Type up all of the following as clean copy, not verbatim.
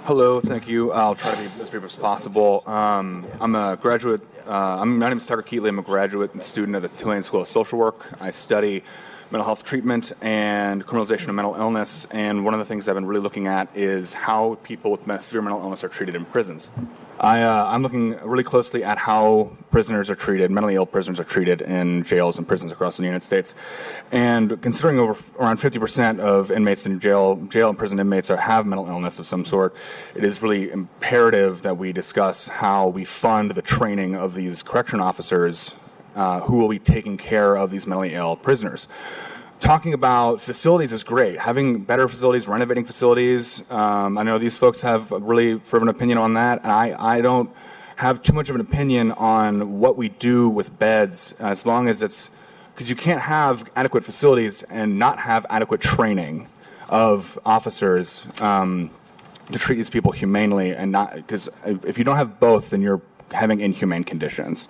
Hello, thank you. I'll try to be as brief as possible. I'm a graduate. My name is Tucker Keatley. I'm a graduate and student at the Tulane School of Social Work. I study mental health treatment and criminalization of mental illness, and one of the things I've been really looking at is how people with severe mental illness are treated in prisons. I'm looking really closely at how prisoners are treated, mentally ill prisoners are treated in jails and prisons across the United States. And considering around 50% of inmates in jail and prison inmates have mental illness of some sort, it is really imperative that we discuss how we fund the training of these correction officers who will be taking care of these mentally ill prisoners. Talking about facilities is great. Having better facilities, renovating facilities. I know these folks have a really fervent opinion on that, and I don't have too much of an opinion on what we do with beds, as long as it's, because you can't have adequate facilities and not have adequate training of officers to treat these people humanely, and not, because if you don't have both, then you're having inhumane conditions.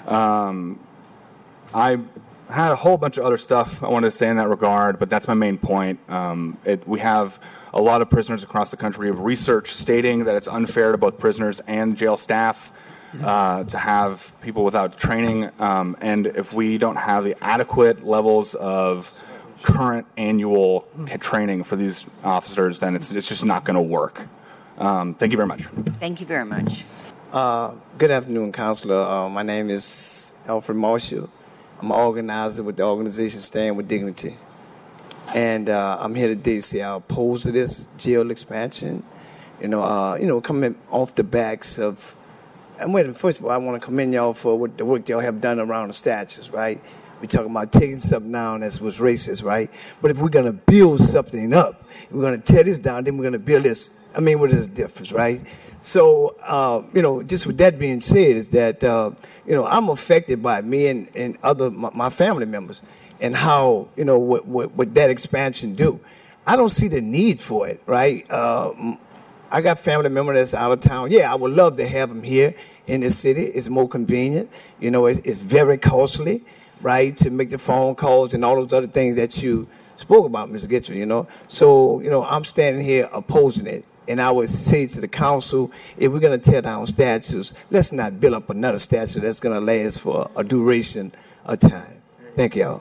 I had a whole bunch of other stuff I wanted to say in that regard, but that's my main point. We have a lot of prisoners across the country. We have research stating that it's unfair to both prisoners and jail staff to have people without training, and if we don't have the adequate levels of current annual training for these officers, then it's just not going to work. Thank you very much. Thank you very much. Good afternoon, Counselor. My name is Alfred Marshall. I'm an organizer with the organization Stand with Dignity. And I'm here today to say I oppose to this jail expansion. Coming off the backs of, first of all, I want to commend y'all for the work y'all have done around the statues, right? We're talking about taking something down that was racist, right? But if we're going to build something up, we're going to tear this down, then we're going to build this. What is the difference, right? So, just with that being said, is that, I'm affected by me and other, my family members, and how, what that expansion do. I don't see the need for it, right? I got family members that's out of town. Yeah, I would love to have them here in the city. It's more convenient. It's very costly, right, to make the phone calls and all those other things that you spoke about, Ms. Gitcher, So, I'm standing here opposing it. And I would say to the council, if we're going to tear down statues, let's not build up another statue that's going to last for a duration of time. Thank y'all.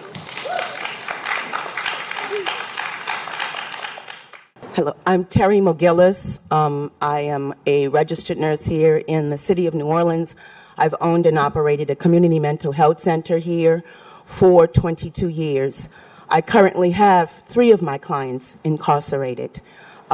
Hello, I'm Terry Mogillis. I am a registered nurse here in the city of New Orleans. I've owned and operated a community mental health center here for 22 years. I currently have 3 of my clients incarcerated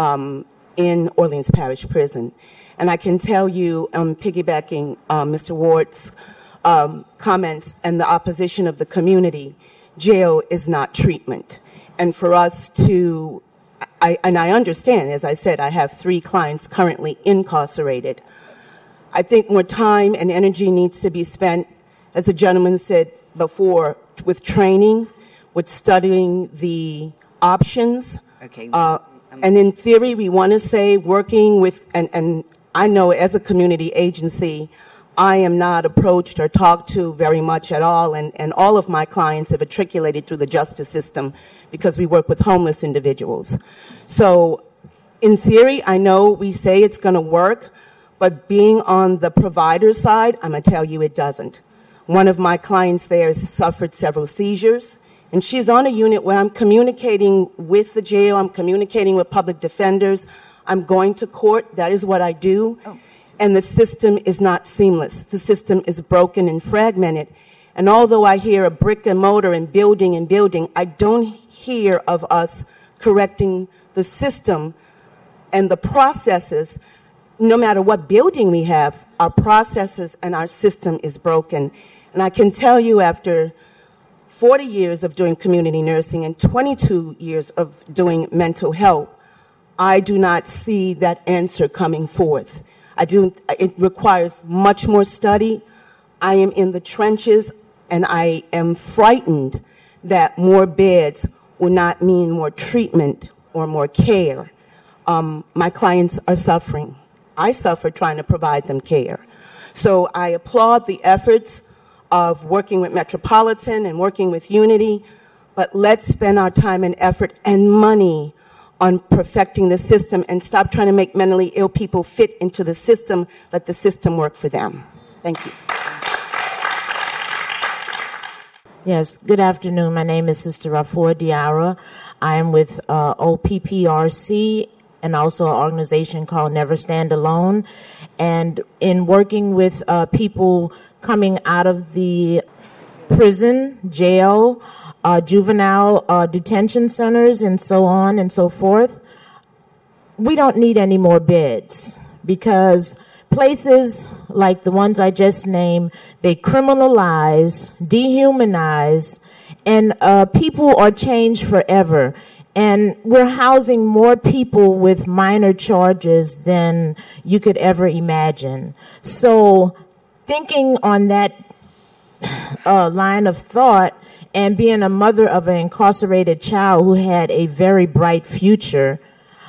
in Orleans Parish Prison. And I can tell you, piggybacking Mr. Ward's comments and the opposition of the community, jail is not treatment. And for us to, I understand, as I said, I have 3 clients currently incarcerated. I think more time and energy needs to be spent, as the gentleman said before, with training, with studying the options. Okay. And in theory, we want to say working with, and I know as a community agency, I am not approached or talked to very much at all, and all of my clients have matriculated through the justice system because we work with homeless individuals. So in theory, I know we say it's going to work, but being on the provider side, I'm going to tell you it doesn't. One of my clients there has suffered several seizures. And she's on a unit where I'm communicating with the jail, I'm communicating with public defenders, I'm going to court, that is what I do. Oh. And the system is not seamless. The system is broken and fragmented. And although I hear a brick and mortar and building, I don't hear of us correcting the system and the processes. No matter what building we have, our processes and our system is broken. And I can tell you, after 40 years of doing community nursing and 22 years of doing mental health, I do not see that answer coming forth. It requires much more study. I am in the trenches, and I am frightened that more beds will not mean more treatment or more care. My clients are suffering. I suffer trying to provide them care. So I applaud the efforts of working with Metropolitan and working with Unity, but let's spend our time and effort and money on perfecting the system and stop trying to make mentally ill people fit into the system. Let the system work for them. Thank you. Yes, good afternoon. My name is Sister Rafua Diarra. I am with OPPRC and also an organization called Never Stand Alone. And in working with people coming out of the prison, jail, juvenile detention centers, and so on and so forth, we don't need any more beds because places like the ones I just named, they criminalize, dehumanize, and people are changed forever. And we're housing more people with minor charges than you could ever imagine. So thinking on that line of thought and being a mother of an incarcerated child who had a very bright future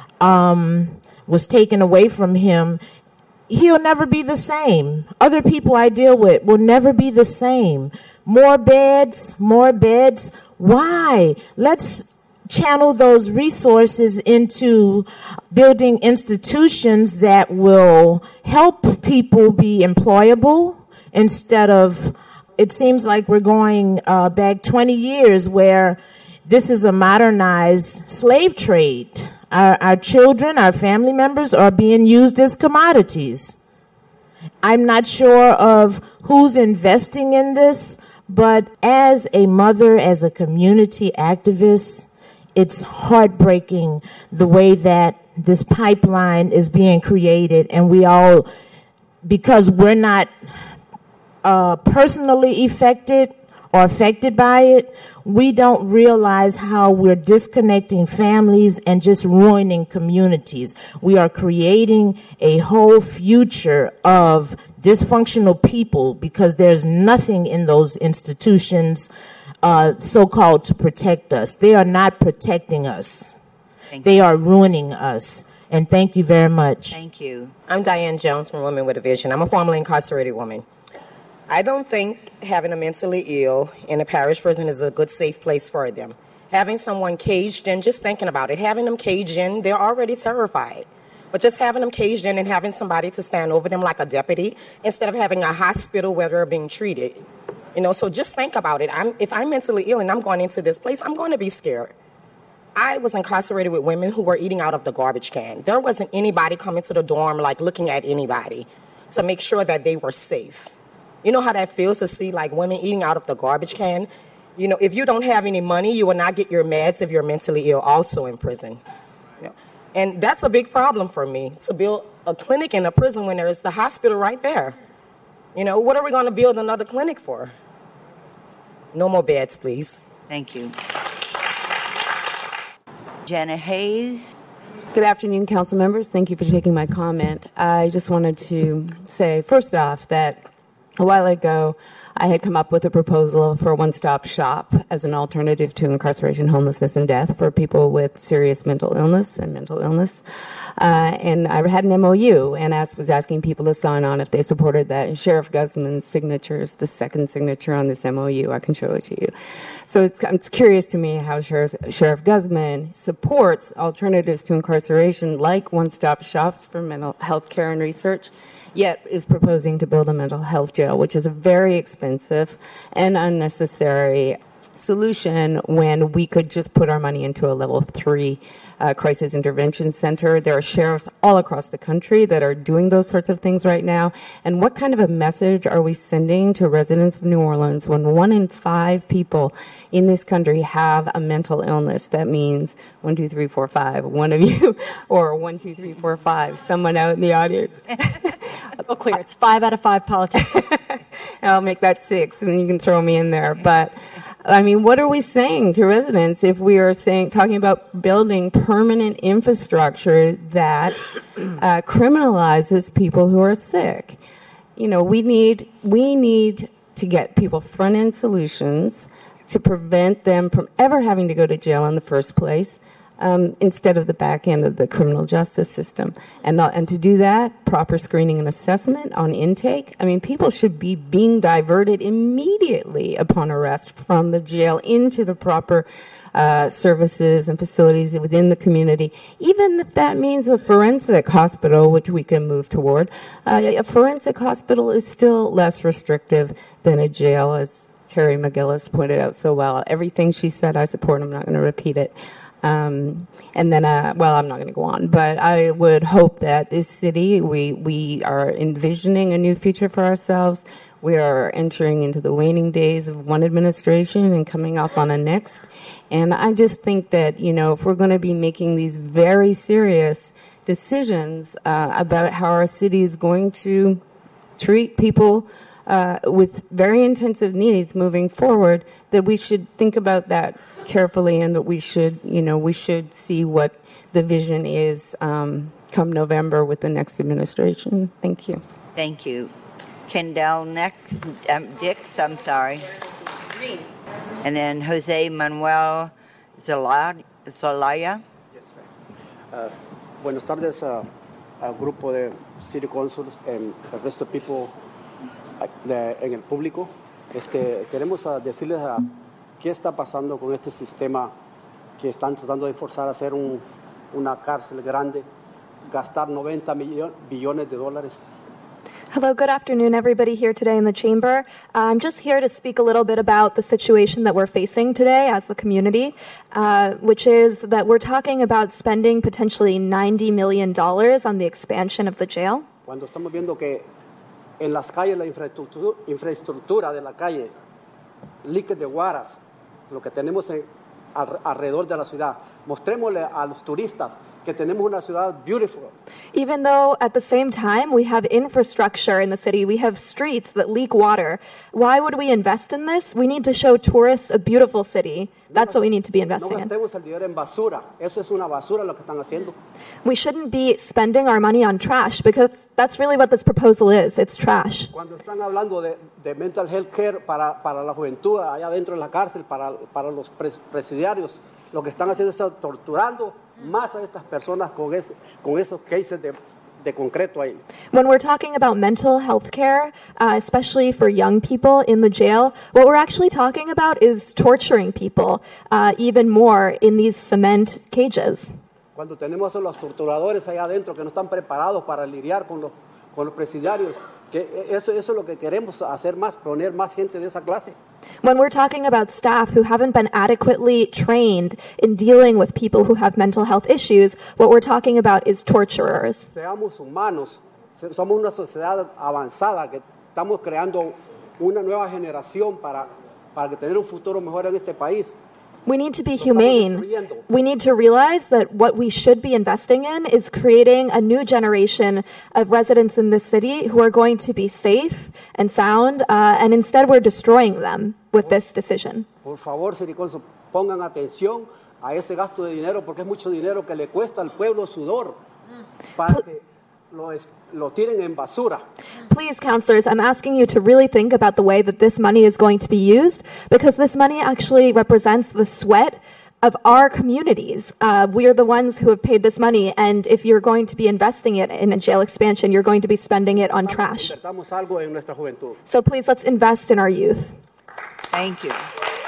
was taken away from him, he'll never be the same. Other people I deal with will never be the same. More beds. Why? Let's channel those resources into building institutions that will help people be employable instead of, it seems like we're going back 20 years where this is a modernized slave trade. Our children, our family members are being used as commodities. I'm not sure of who's investing in this, but as a mother, as a community activist, it's heartbreaking the way that this pipeline is being created, and we all, because we're not personally affected or affected by it, we don't realize how we're disconnecting families and just ruining communities. We are creating a whole future of dysfunctional people because there's nothing in those institutions so-called to protect us. They are not protecting us. They are ruining us. And thank you very much. Thank you. I'm Diane Jones from Women with a Vision. I'm a formerly incarcerated woman. I don't think having a mentally ill in a parish prison is a good, safe place for them. Having someone caged in, just thinking about it, having them caged in, they're already terrified. But just having them caged in and having somebody to stand over them like a deputy instead of having a hospital where they're being treated. You know, so just think about it. If I'm mentally ill and I'm going into this place, I'm going to be scared. I was incarcerated with women who were eating out of the garbage can. There wasn't anybody coming to the dorm, like looking at anybody to make sure that they were safe. You know how that feels to see like women eating out of the garbage can? You know, if you don't have any money, you will not get your meds if you're mentally ill also in prison. You know? And that's a big problem for me, to build a clinic in a prison when there is the hospital right there. You know, what are we going to build another clinic for? No more beds, please. Thank you. Janet Hayes. Good afternoon, council members. Thank you for taking my comment. I just wanted to say, first off, that a while ago, I had come up with a proposal for a one-stop shop as an alternative to incarceration, homelessness, and death for people with serious mental illness and mental illness. And I had an MOU and was asking people to sign on if they supported that. And Sheriff Guzman's signature is the second signature on this MOU. I can show it to you. So it's curious to me how Sheriff Guzman supports alternatives to incarceration like one-stop shops for mental health care and research, yet is proposing to build a mental health jail, which is a very expensive and unnecessary solution when we could just put our money into a level 3 crisis intervention center. There are sheriffs all across the country that are doing those sorts of things right now. And what kind of a message are we sending to residents of New Orleans when 1 in 5 people in this country have a mental illness? That means 1, 2, 3, 4, 5, one of you, or 1, 2, 3, 4, 5, someone out in the audience. Well, clear. It's 5 out of 5 politicians. I'll make that 6, and you can throw me in there. But I mean, what are we saying to residents if we are talking about building permanent infrastructure that criminalizes people who are sick? You know, we need to get people front-end solutions to prevent them from ever having to go to jail in the first place, instead of the back end of the criminal justice system. And to do that, proper screening and assessment on intake. I mean, people should be being diverted immediately upon arrest from the jail into the proper services and facilities within the community, even if that means a forensic hospital, which we can move toward. A forensic hospital is still less restrictive than a jail, as Terry McGillis pointed out so well. Everything she said, I support. I'm not going to repeat it. And then, well, I'm not going to go on, but I would hope that this city, we are envisioning a new future for ourselves. We are entering into the waning days of one administration and coming up on a next. And I just think that, you know, if we're going to be making these very serious decisions about how our city is going to treat people with very intensive needs moving forward, that we should think about that carefully, and that we should, you know, we should see what the vision is come November with the next administration. Thank you. Thank you. Kendall next, Dix, I'm sorry. And then Jose Manuel Zelaya. Yes, ma'am. Buenas tardes al grupo de City Councils and el resto de people en el público. Queremos decirles qué está pasando con este sistema que están tratando de forzar a hacer una cárcel grande, gastar 90 billones de dólares. Hello, good afternoon, everybody here today in the chamber. I'm just here to speak a little bit about the situation that we're facing today as the community, which is that we're talking about spending potentially $90 million on the expansion of the jail. Cuando estamos viendo que en las calles la infraestructura de la calle, líquidos de guaras, lo que tenemos alrededor de la ciudad, mostrémosle a los turistas que tenemos una ciudad beautiful. Even though at the same time we have infrastructure in the city, we have streets that leak water, why would we invest in this? We need to show tourists a beautiful city. That's what we need to be investing in. No gastemos el dinero en basura. Eso es una basura lo que están haciendo. We shouldn't be spending our money on trash, because that's really what this proposal is. It's trash. Cuando están hablando de mental health care para la juventud allá dentro de la cárcel, para los presidiarios, lo que están haciendo es torturando más a estas personas con esos cases de concreto ahí. When we're talking about mental health care, especially for young people in the jail, what we're actually talking about is torturing people even more in these cement cages. Cuando tenemos a los torturadores allá adentro que no están preparados para lidiar con los presidiarios, que eso es lo que queremos hacer más, poner más gente de esa clase. When we're talking about staff who haven't been adequately trained in dealing with people who have mental health issues, what we're talking about is torturers. Seamos humanos, somos una sociedad avanzada que estamos creando una nueva generación para tener un futuro mejor en este país. We need to be humane. We need to realize that what we should be investing in is creating a new generation of residents in this city who are going to be safe and sound, and instead we're destroying them with this decision. Por favor, City Council, pongan atención a ese gasto de dinero, porque es mucho dinero que le cuesta al pueblo sudor para que lo tiren en basura. Please, councillors, I'm asking you to really think about the way that this money is going to be used, because this money actually represents the sweat of our communities. We are the ones who have paid this money, and if you're going to be investing it in a jail expansion, you're going to be spending it on trash. Algo en nuestra juventud. So please, let's invest in our youth. Thank you.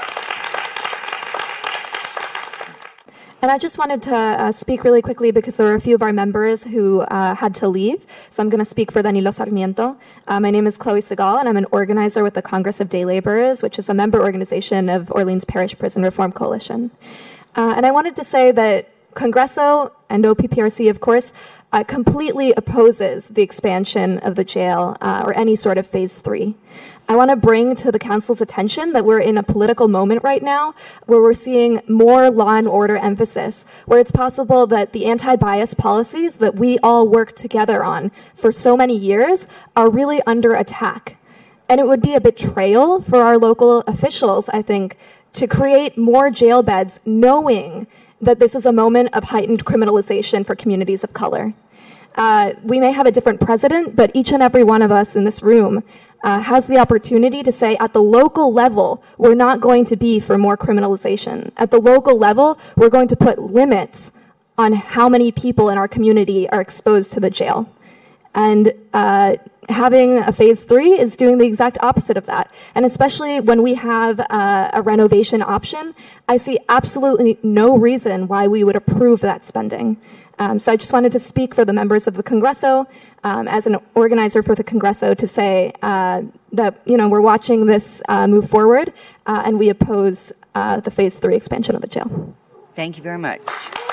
And I just wanted to speak really quickly, because there were a few of our members who had to leave. So I'm going to speak for Danilo Sarmiento. My name is Chloe Segal, and I'm an organizer with the Congress of Day Laborers, which is a member organization of Orleans Parish Prison Reform Coalition. And I wanted to say that Congreso and OPPRC, of course, completely opposes the expansion of the jail or any sort of phase 3. I want to bring to the council's attention that we're in a political moment right now where we're seeing more law and order emphasis, where it's possible that the anti-bias policies that we all worked together on for so many years are really under attack. And it would be a betrayal for our local officials, I think, to create more jail beds knowing that this is a moment of heightened criminalization for communities of color. We may have a different president, but each and every one of us in this room has the opportunity to say, at the local level, we're not going to be for more criminalization. At the local level, we're going to put limits on how many people in our community are exposed to the jail. And having a phase 3 is doing the exact opposite of that. And especially when we have a renovation option, I see absolutely no reason why we would approve that spending. So I just wanted to speak for the members of the Congreso, as an organizer for the Congreso, to say that, we're watching this move forward, and we oppose the phase 3 expansion of the jail. Thank you very much.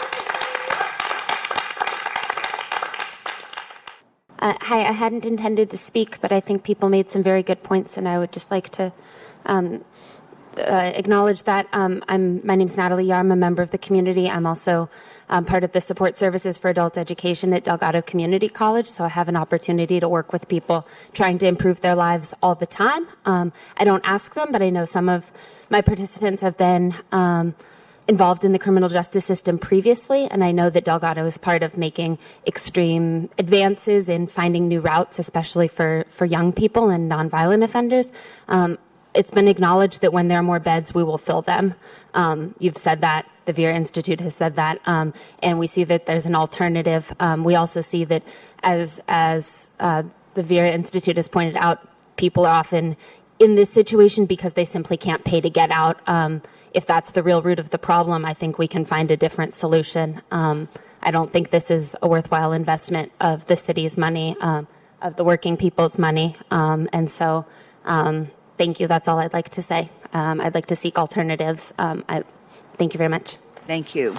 Hi, I hadn't intended to speak, but I think people made some very good points, and I would just like to acknowledge that. My name's Natalie Yar. I'm a member of the community. I'm also part of the support services for adult education at Delgado Community College, so I have an opportunity to work with people trying to improve their lives all the time. I don't ask them, but I know some of my participants have been involved in the criminal justice system previously, and I know that Delgado is part of making extreme advances in finding new routes, especially for young people and nonviolent offenders. It's been acknowledged that when there are more beds, we will fill them. You've said that. The Vera Institute has said that, and we see that there's an alternative. We also see that, as the Vera Institute has pointed out, people are often in this situation because they simply can't pay to get out. If that's the real root of the problem, I think we can find a different solution. I don't think this is a worthwhile investment of the city's money, of the working people's money. And so thank you. That's all I'd like to say. I'd like to seek alternatives. Thank you very much. Thank you.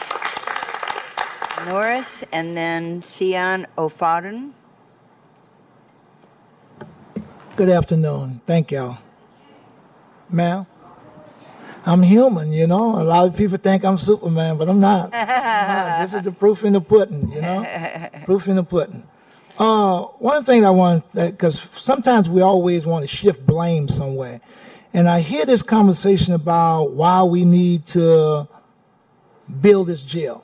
Norris, and then Sion O'Fadden. Good afternoon. Thank y'all. Ma'am, I'm human, A lot of people think I'm Superman, but I'm not. This is the proof in the pudding, Proof in the pudding. One thing I want, because sometimes we always want to shift blame somewhere. And I hear this conversation about why we need to build this jail.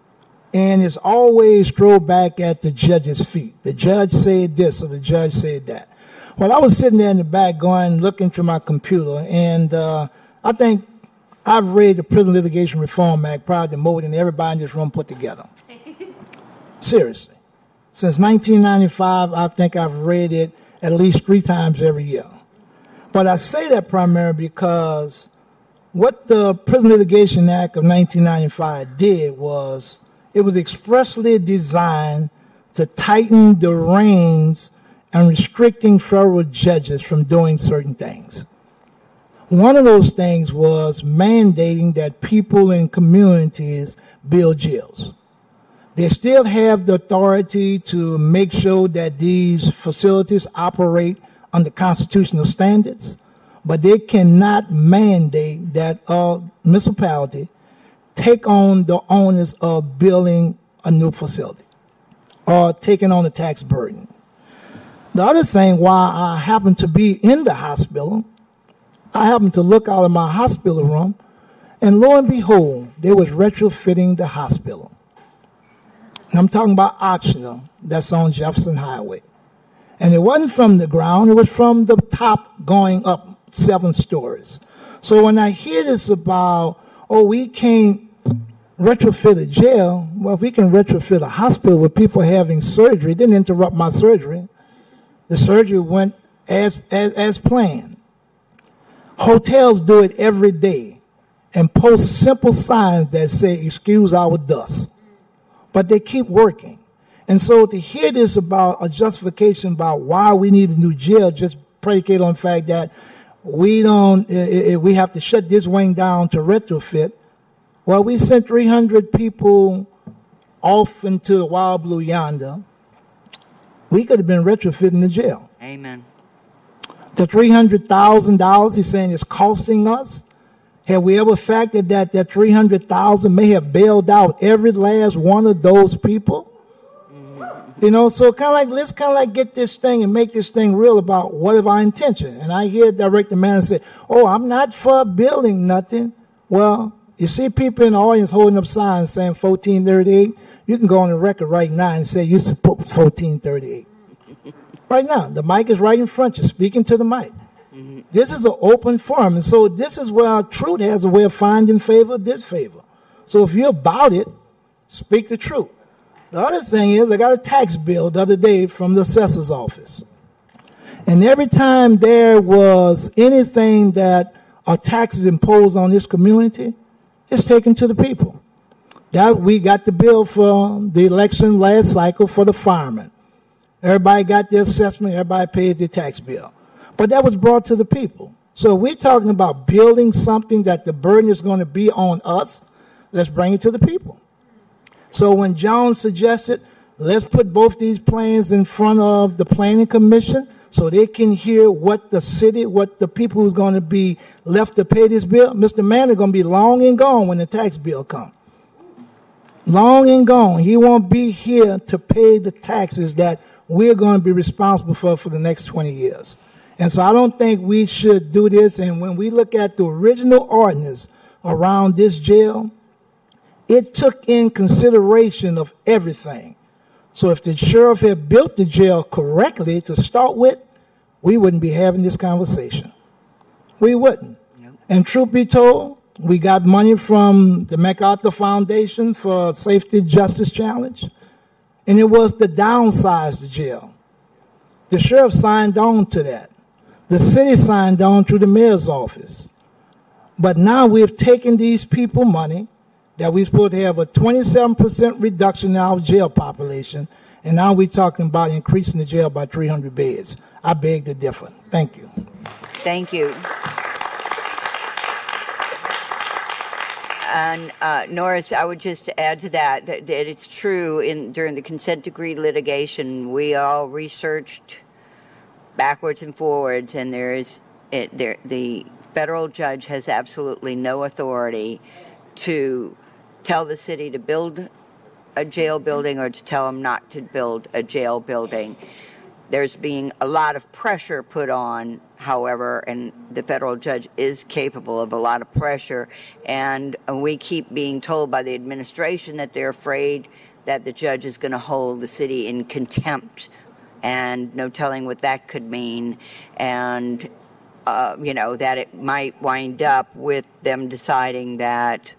And it's always thrown back at the judge's feet. The judge said this or the judge said that. Well, I was sitting there in the back looking through my computer, and I think I've read the Prison Litigation Reform Act probably more than everybody in this room put together. Seriously. Since 1995, I think I've read it at least 3 times every year. But I say that primarily because what the Prison Litigation Act of 1995 did was it was expressly designed to tighten the reins and restricting federal judges from doing certain things. One of those things was mandating that people in communities build jails. They still have the authority to make sure that these facilities operate under constitutional standards, but they cannot mandate that a municipality take on the onus of building a new facility or taking on the tax burden. The other thing, why I happen to be in the hospital, I happened to look out of my hospital room, and lo and behold, they was retrofitting the hospital. And I'm talking about Oxnard, that's on Jefferson Highway. And it wasn't from the ground, it was from the top going up 7 stories. So when I hear this about, we can't retrofit a jail, well, if we can retrofit a hospital with people having surgery, it didn't interrupt my surgery. The surgery went as planned. Hotels do it every day and post simple signs that say, excuse our dust. But they keep working. And so to hear this about a justification about why we need a new jail just predicated on the fact that we have to shut this wing down to retrofit. Well, we sent 300 people off into the wild blue yonder. We could have been retrofitting the jail. Amen. The $300,000 he's saying is costing us. Have we ever factored that $300,000 may have bailed out every last one of those people? So let's get this thing and make this thing real about what is our intention. And I hear Director Mann say, I'm not for building nothing. Well, you see people in the audience holding up signs saying 1438. You can go on the record right now and say you support 1438. Right now, the mic is right in front of you, speaking to the mic. This is an open forum, and so this is where truth has a way of finding favor, disfavor. So if you're about it, speak the truth. The other thing is, I got a tax bill the other day from the assessor's office. And every time there was anything that are taxes imposed on this community, it's taken to the people. That we got the bill for the election last cycle for the firemen. Everybody got their assessment, everybody paid their tax bill. But that was brought to the people. So we're talking about building something that the burden is going to be on us. Let's bring it to the people. So when John suggested, let's put both these plans in front of the Planning Commission so they can hear what the city, what the people who's going to be left to pay this bill. Mr. Mann is going to be long and gone when the tax bill comes. Long and gone. He won't be here to pay the taxes that we're going to be responsible for the next 20 years. And so I don't think we should do this. And when we look at the original ordinance around this jail, it took in consideration of everything. So if the sheriff had built the jail correctly to start with, we wouldn't be having this conversation. We wouldn't. Nope. And truth be told, we got money from the MacArthur Foundation for Safety Justice Challenge, and it was to downsize the jail. The sheriff signed on to that. The city signed on through the mayor's office. But now we've taken these people money that we're supposed to have a 27% reduction in our jail population, and now we're talking about increasing the jail by 300 beds. I beg to differ. Thank you. Thank you. And Norris, I would just add to that it's true during the consent decree litigation, we all researched backwards and forwards, and the federal judge has absolutely no authority to tell the city to build a jail building or to tell them not to build a jail building. There's being a lot of pressure put on, however, and the federal judge is capable of a lot of pressure, and we keep being told by the administration that they're afraid that the judge is going to hold the city in contempt, and no telling what that could mean, and that it might wind up with them deciding that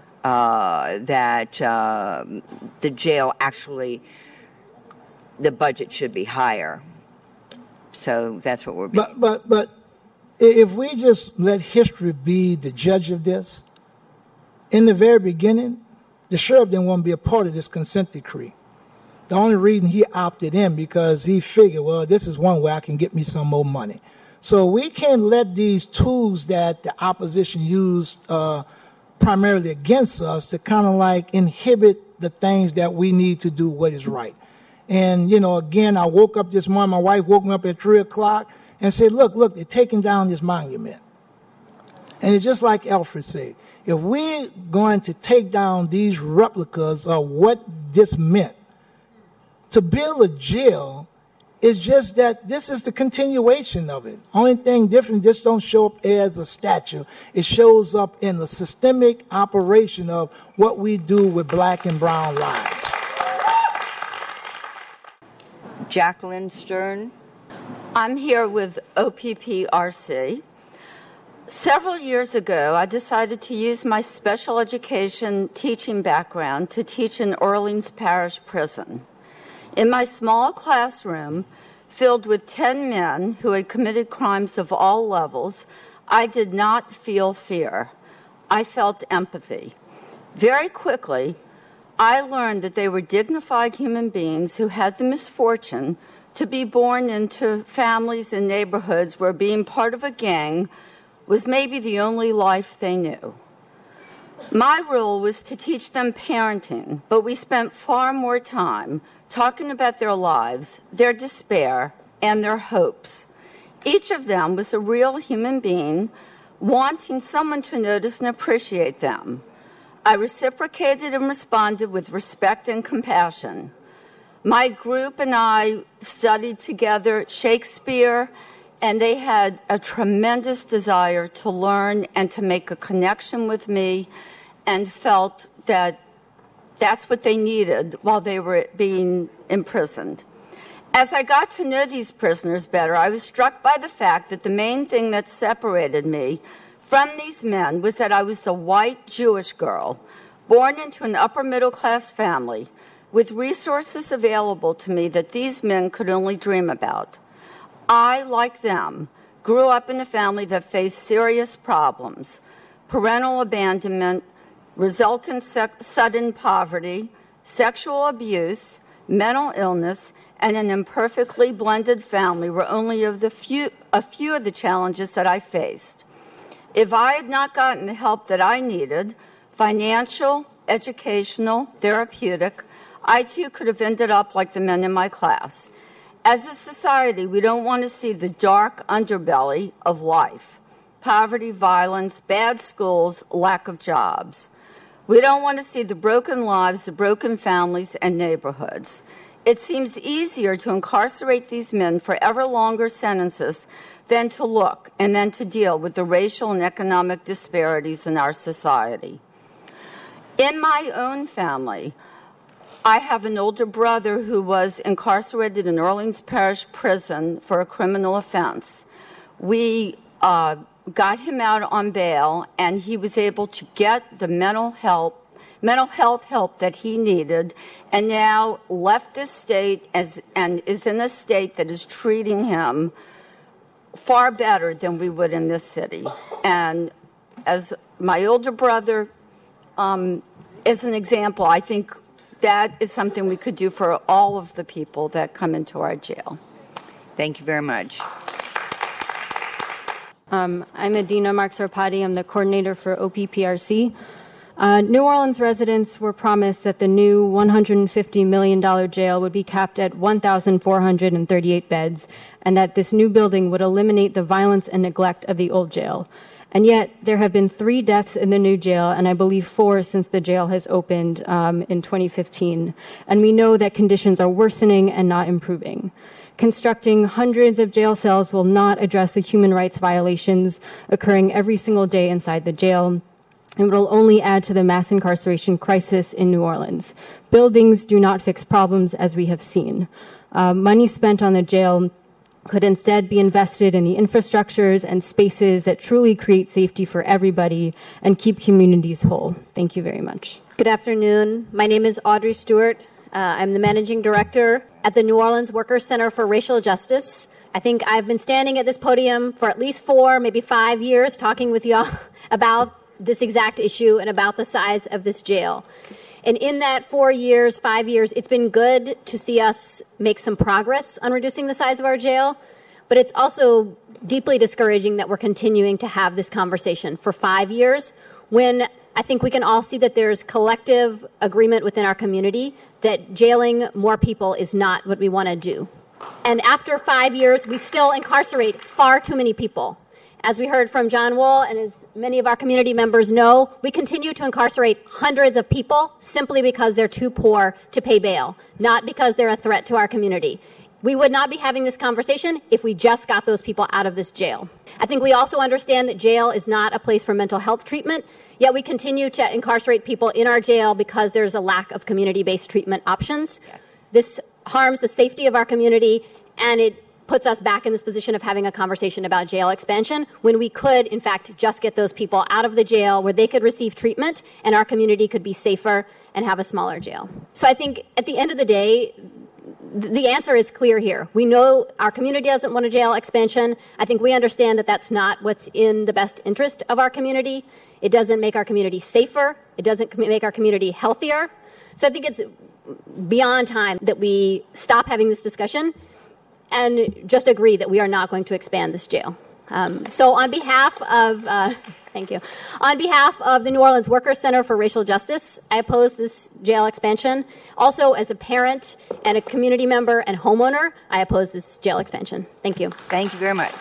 the jail actually, the budget should be higher. So that's what we're being. But if we just let history be the judge of this, in the very beginning, the sheriff didn't want to be a part of this consent decree. The only reason he opted in because he figured, well, this is one way I can get me some more money. So we can't let these tools that the opposition used primarily against us to kind of like inhibit the things that we need to do what is right. And, again, I woke up this morning, my wife woke me up at 3 o'clock and said, look, they're taking down this monument. And it's just like Alfred said, if we're going to take down these replicas of what this meant, to build a jail is just that this is the continuation of it. Only thing different, this don't show up as a statue. It shows up in the systemic operation of what we do with black and brown lives. Jacqueline Stern. I'm here with OPPRC. Several years ago, I decided to use my special education teaching background to teach in Orleans Parish Prison. In my small classroom, filled with 10 men who had committed crimes of all levels, I did not feel fear. I felt empathy. Very quickly, I learned that they were dignified human beings who had the misfortune to be born into families and neighborhoods where being part of a gang was maybe the only life they knew. My role was to teach them parenting, but we spent far more time talking about their lives, their despair, and their hopes. Each of them was a real human being wanting someone to notice and appreciate them. I reciprocated and responded with respect and compassion. My group and I studied together Shakespeare, and they had a tremendous desire to learn and to make a connection with me, and felt that that's what they needed while they were being imprisoned. As I got to know these prisoners better, I was struck by the fact that the main thing that separated me from these men was that I was a white Jewish girl, born into an upper middle class family, with resources available to me that these men could only dream about. I, like them, grew up in a family that faced serious problems: parental abandonment, resultant sudden poverty, sexual abuse, mental illness, and an imperfectly blended family were only a few of the challenges that I faced. If I had not gotten the help that I needed, financial, educational, therapeutic, I too could have ended up like the men in my class. As a society, we don't want to see the dark underbelly of life: poverty, violence, bad schools, lack of jobs. We don't want to see the broken lives of broken families and neighborhoods. It seems easier to incarcerate these men for ever longer sentences than to look and then to deal with the racial and economic disparities in our society. In my own family, I have an older brother who was incarcerated in Orleans Parish Prison for a criminal offense. We got him out on bail, and he was able to get the mental health help that he needed, and now left this state and is in a state that is treating him far better than we would in this city. And as my older brother is an example, I think that is something we could do for all of the people that come into our jail. Thank you very much. I'm Adina Marksarpati. I'm the coordinator for OPPRC. New Orleans residents were promised that the new $150 million jail would be capped at 1,438 beds, and that this new building would eliminate the violence and neglect of the old jail. And yet, there have been 3 deaths in the new jail, and I believe 4 since the jail has opened in 2015. And we know that conditions are worsening and not improving. Constructing hundreds of jail cells will not address the human rights violations occurring every single day inside the jail. It will only add to the mass incarceration crisis in New Orleans. Buildings do not fix problems, as we have seen. Money spent on the jail could instead be invested in the infrastructures and spaces that truly create safety for everybody and keep communities whole. Thank you very much. Good afternoon. My name is Audrey Stewart. I'm the managing director at the New Orleans Workers Center for Racial Justice. I think I've been standing at this podium for at least 4, maybe 5 years, talking with y'all about this exact issue and about the size of this jail. And in that 4 years, 5 years, it's been good to see us make some progress on reducing the size of our jail, but it's also deeply discouraging that we're continuing to have this conversation for 5 years when I think we can all see that there's collective agreement within our community that jailing more people is not what we want to do. And after 5 years, we still incarcerate far too many people. As we heard from John Wool, and as many of our community members know, we continue to incarcerate hundreds of people simply because they're too poor to pay bail, not because they're a threat to our community. We would not be having this conversation if we just got those people out of this jail. I think we also understand that jail is not a place for mental health treatment, yet we continue to incarcerate people in our jail because there's a lack of community-based treatment options. Yes. This harms the safety of our community, and it puts us back in this position of having a conversation about jail expansion when we could, in fact, just get those people out of the jail where they could receive treatment and our community could be safer and have a smaller jail. So I think at the end of the day, the answer is clear here. We know our community doesn't want a jail expansion. I think we understand that that's not what's in the best interest of our community. It doesn't make our community safer. It doesn't make our community healthier. So I think it's beyond time that we stop having this discussion and just agree that we are not going to expand this jail. So on behalf of, thank you. On behalf of the New Orleans Workers Center for Racial Justice, I oppose this jail expansion. Also, as a parent and a community member and homeowner, I oppose this jail expansion. Thank you. Thank you very much.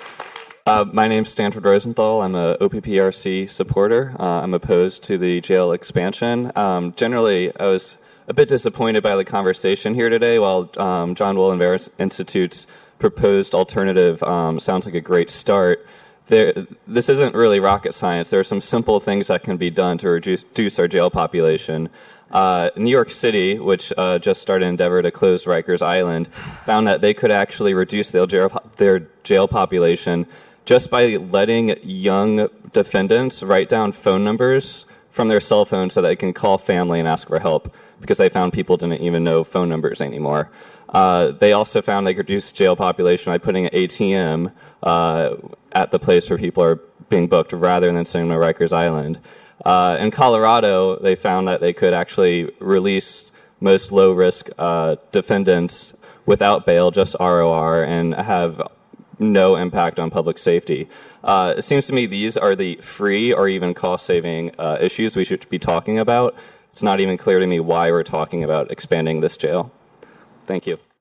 My name's Stanford Rosenthal. I'm a OPPRC supporter. I'm opposed to the jail expansion. Generally, I was a bit disappointed by the conversation here today. While John Wool and Veris Institute's proposed alternative sounds like a great start, this isn't really rocket science. There are some simple things that can be done to reduce our jail population. New York City, which just started an endeavor to close Rikers Island, found that they could actually reduce their jail population just by letting young defendants write down phone numbers from their cell phone so that they can call family and ask for help, because they found people didn't even know phone numbers anymore. They also found they could reduce jail population by putting an ATM at the place where people are being booked rather than sending them to Rikers Island. In Colorado, they found that they could actually release most low-risk defendants without bail, just ROR, and have no impact on public safety. It seems to me these are the free or even cost-saving issues we should be talking about. It's not even clear to me why we're talking about expanding this jail. Thank you.